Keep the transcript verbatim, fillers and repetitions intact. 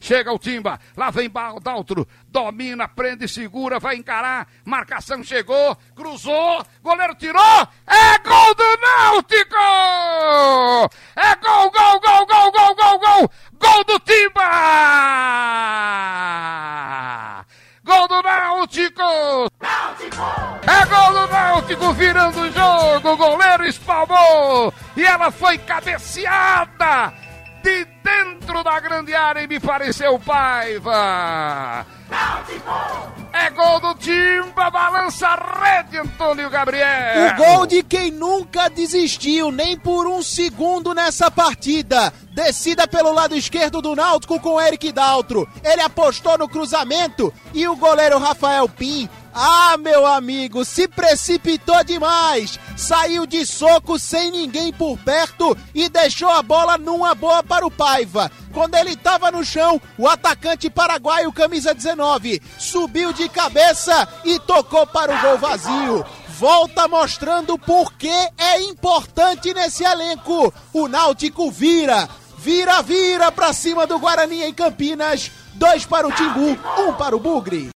chega o Timba, lá vem Daltro, domina, prende, segura, vai encarar, marcação chegou, cruzou, goleiro tirou, é gol do Náutico! É gol, gol, gol, gol, gol, gol, gol, gol do Timba! Gol do Náutico! Náutico! É gol do Náutico, virando o jogo, o goleiro espalmou e ela foi cabeceada de dentro da grande área e me pareceu Paiva. Náutico! É gol do Timba, balança a rede, Antônio Gabriel. O gol de quem nunca desistiu, nem por um segundo nessa partida. Descida pelo lado esquerdo do Náutico com Eric Daltro. Ele apostou no cruzamento e o goleiro Rafael Pim, ah, meu amigo, se precipitou demais. Saiu de soco sem ninguém por perto e deixou a bola numa boa para o Paiva. Quando ele estava no chão, o atacante paraguaio, camisa dezenove, subiu de cabeça e tocou para o gol vazio. Volta mostrando por que é importante nesse elenco. O Náutico vira, vira, vira pra cima do Guarani em Campinas. Dois para o Timbu, um para o Bugre.